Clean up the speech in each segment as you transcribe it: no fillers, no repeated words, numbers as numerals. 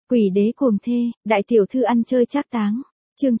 Quỷ đế cuồng thê, đại tiểu thư ăn chơi trác táng. Chương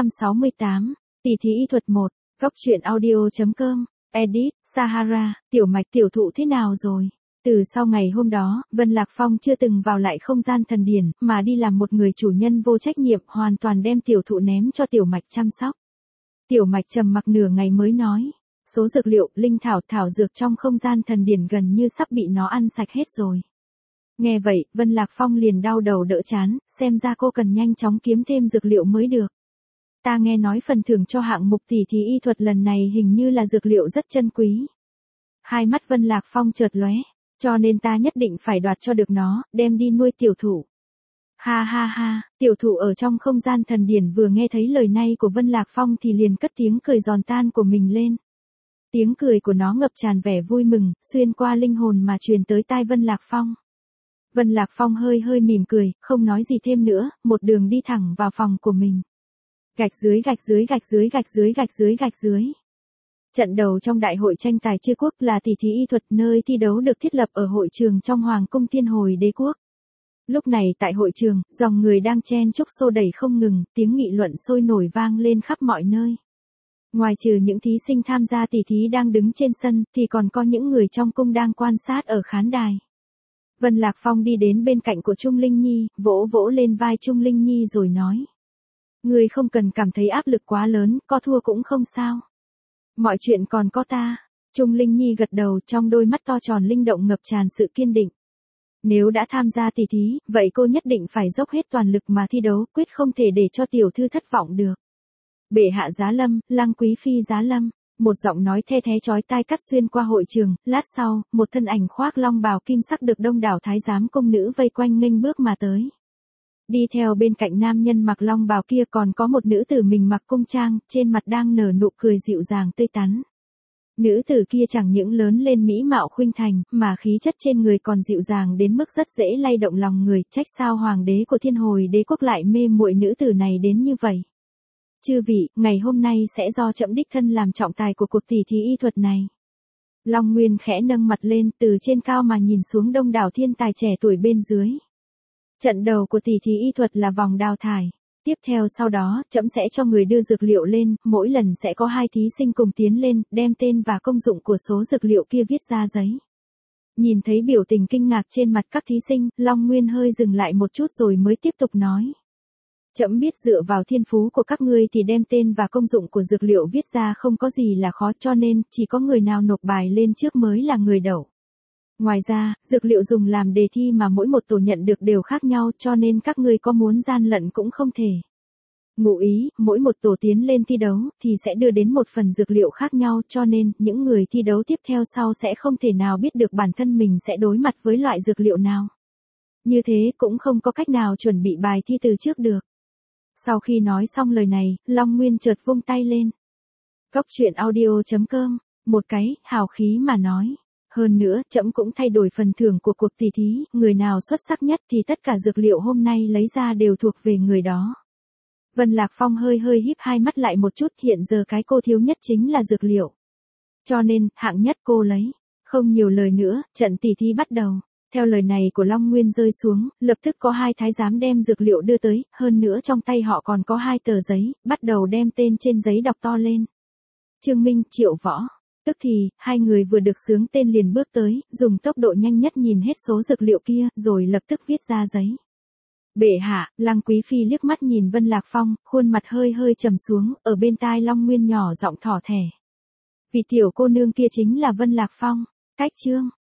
968, tỷ thí y thuật 1, góc truyện audio.com, edit, Sahara, tiểu mạch tiểu thụ thế nào rồi? Từ sau ngày hôm đó, Vân Lạc Phong chưa từng vào lại không gian thần điển, mà đi làm một người chủ nhân vô trách nhiệm, hoàn toàn đem tiểu thụ ném cho tiểu mạch chăm sóc. Tiểu mạch trầm mặc nửa ngày mới nói, số dược liệu, linh thảo, thảo dược trong không gian thần điển gần như sắp bị nó ăn sạch hết rồi. Nghe vậy, Vân Lạc Phong liền đau đầu đỡ chán, xem ra cô cần nhanh chóng kiếm thêm dược liệu mới được. Ta nghe nói phần thưởng cho hạng mục tỷ thí y thuật lần này hình như là dược liệu rất chân quý. Hai mắt Vân Lạc Phong chợt lóe, cho nên ta nhất định phải đoạt cho được nó, đem đi nuôi tiểu thụ. Ha ha ha, tiểu thụ ở trong không gian thần điển vừa nghe thấy lời này của Vân Lạc Phong thì liền cất tiếng cười giòn tan của mình lên. Tiếng cười của nó ngập tràn vẻ vui mừng, xuyên qua linh hồn mà truyền tới tai Vân Lạc Phong. Vân Lạc Phong hơi hơi mỉm cười, không nói gì thêm nữa, một đường đi thẳng vào phòng của mình. Gạch dưới gạch dưới gạch dưới gạch dưới gạch dưới gạch dưới. Trận đầu trong đại hội tranh tài chư quốc là tỷ thí y thuật, nơi thi đấu được thiết lập ở hội trường trong Hoàng cung Thiên Hồi Đế quốc. Lúc này tại hội trường, dòng người đang chen chúc xô đẩy không ngừng, tiếng nghị luận sôi nổi vang lên khắp mọi nơi. Ngoài trừ những thí sinh tham gia tỷ thí đang đứng trên sân, thì còn có những người trong cung đang quan sát ở khán đài. Vân Lạc Phong đi đến bên cạnh của Trung Linh Nhi, vỗ vỗ lên vai Trung Linh Nhi rồi nói. Ngươi không cần cảm thấy áp lực quá lớn, có thua cũng không sao. Mọi chuyện còn có ta. Trung Linh Nhi gật đầu, trong đôi mắt to tròn linh động ngập tràn sự kiên định. Nếu đã tham gia tỷ thí, vậy cô nhất định phải dốc hết toàn lực mà thi đấu, quyết không thể để cho tiểu thư thất vọng được. Bệ hạ giá lâm, Lăng quý phi giá lâm. Một giọng nói the thé chói tai cắt xuyên qua hội trường, lát sau, một thân ảnh khoác long bào kim sắc được đông đảo thái giám công nữ vây quanh nghênh bước mà tới. Đi theo bên cạnh nam nhân mặc long bào kia còn có một nữ tử mình mặc cung trang, trên mặt đang nở nụ cười dịu dàng tươi tắn. Nữ tử kia chẳng những lớn lên mỹ mạo khuynh thành, mà khí chất trên người còn dịu dàng đến mức rất dễ lay động lòng người, trách sao hoàng đế của Thiên Hồi Đế quốc lại mê muội nữ tử này đến như vậy. Chư vị, ngày hôm nay sẽ do trẫm đích thân làm trọng tài của cuộc tỷ thí y thuật này. Long Nguyên khẽ nâng mặt lên, từ trên cao mà nhìn xuống đông đảo thiên tài trẻ tuổi bên dưới. Trận đầu của tỷ thí y thuật là vòng đào thải. Tiếp theo sau đó, trẫm sẽ cho người đưa dược liệu lên, mỗi lần sẽ có 2 thí sinh cùng tiến lên, đem tên và công dụng của số dược liệu kia viết ra giấy. Nhìn thấy biểu tình kinh ngạc trên mặt các thí sinh, Long Nguyên hơi dừng lại một chút rồi mới tiếp tục nói. Trẫm biết dựa vào thiên phú của các ngươi thì đem tên và công dụng của dược liệu viết ra không có gì là khó, cho nên chỉ có người nào nộp bài lên trước mới là người đậu. Ngoài ra, dược liệu dùng làm đề thi mà mỗi một tổ nhận được đều khác nhau, cho nên các ngươi có muốn gian lận cũng không thể. Ngụ ý, mỗi một tổ tiến lên thi đấu thì sẽ đưa đến một phần dược liệu khác nhau, cho nên những người thi đấu tiếp theo sau sẽ không thể nào biết được bản thân mình sẽ đối mặt với loại dược liệu nào. Như thế cũng không có cách nào chuẩn bị bài thi từ trước được. Sau khi nói xong lời này, Long Nguyên chợt vung tay lên. Góc truyện audio.com, một cái, hào khí mà nói. Hơn nữa, trẫm cũng thay đổi phần thưởng của cuộc tỷ thí, người nào xuất sắc nhất thì tất cả dược liệu hôm nay lấy ra đều thuộc về người đó. Vân Lạc Phong hơi hơi híp hai mắt lại một chút, hiện giờ cái cô thiếu nhất chính là dược liệu. Cho nên, hạng nhất cô lấy. Không nhiều lời nữa, trận tỷ thí bắt đầu. Theo lời này của Long Nguyên rơi xuống, lập tức có 2 thái giám đem dược liệu đưa tới, hơn nữa trong tay họ còn có 2 tờ giấy, bắt đầu đem tên trên giấy đọc to lên. Trương Minh, Triệu Võ. Tức thì, 2 người vừa được xướng tên liền bước tới, dùng tốc độ nhanh nhất nhìn hết số dược liệu kia, rồi lập tức viết ra giấy. Bệ hạ, Lăng quý phi liếc mắt nhìn Vân Lạc Phong, khuôn mặt hơi hơi trầm xuống, ở bên tai Long Nguyên nhỏ giọng thỏ thẻ. Vị tiểu cô nương kia chính là Vân Lạc Phong. Cách chương